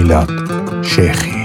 میلاد شیخی.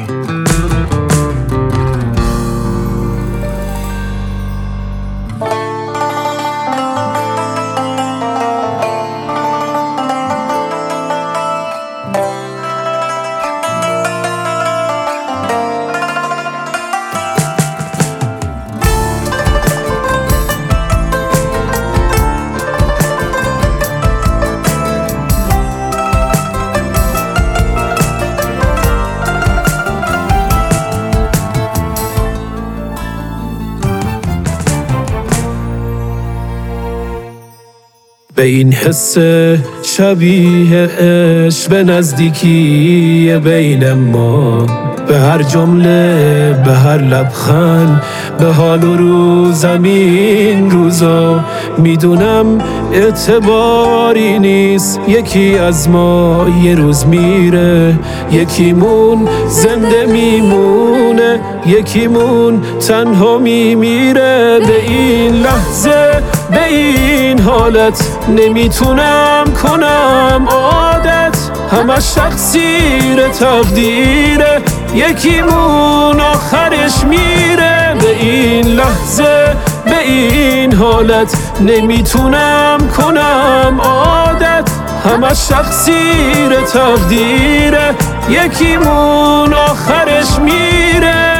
به این حس شبیه عشق به نزدیکی بین ما، به هر جمله، به هر لبخند، به حال و روزم این روزا. میدونم اعتباری نیست، یکی از ما یه روز میره، یکیمون زنده میمونه، یکیمون تنها میمیره. به این لحظه، به این حالت نمیتونم کنم عادت، همش تقصیر تقدیره، یکیمون آخرش میره. به این لحظه، به این حالت نمیتونم کنم عادت، همش تقصیر تقدیره، یکیمون آخرش میره.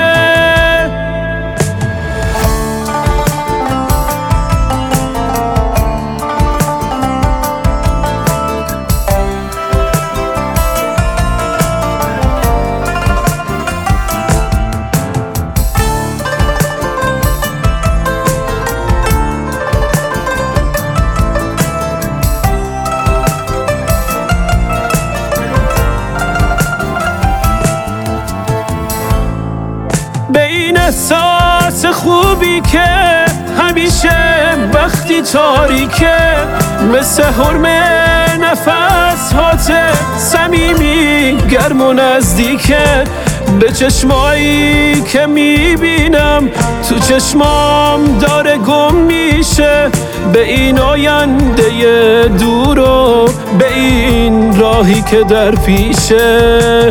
به این احساس خوبی که همیشه وقتی تاریکه، مثل حرم نفس هاته، صمیمی گرم و نزدیکه. به چشمایی که میبینم تو چشمام داره گم میشه، به این آینده دور و به این راهی که در پیشه.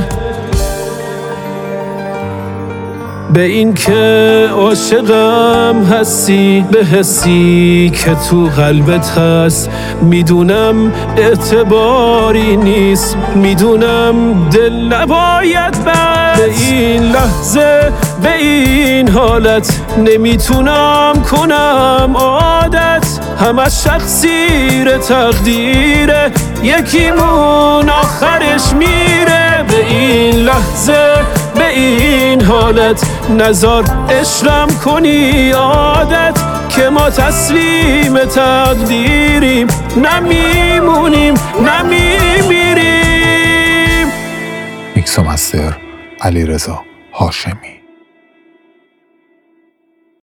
به این که عاشقم هستی، به حسی که تو قلبت هست. میدونم اعتباری نیست، میدونم دل نباید بست. به این لحظه، به این حالت نمیتونم کنم عادت، همش تقصیر تقدیره، یکیمون آخرش میره. به این لحظه، به این حالت نزار عشقم کنی عادت، که ما تسلیم تقدیریم، نمیمونیم نمیمیریم. میکس و مستر علیرضا هاشمی.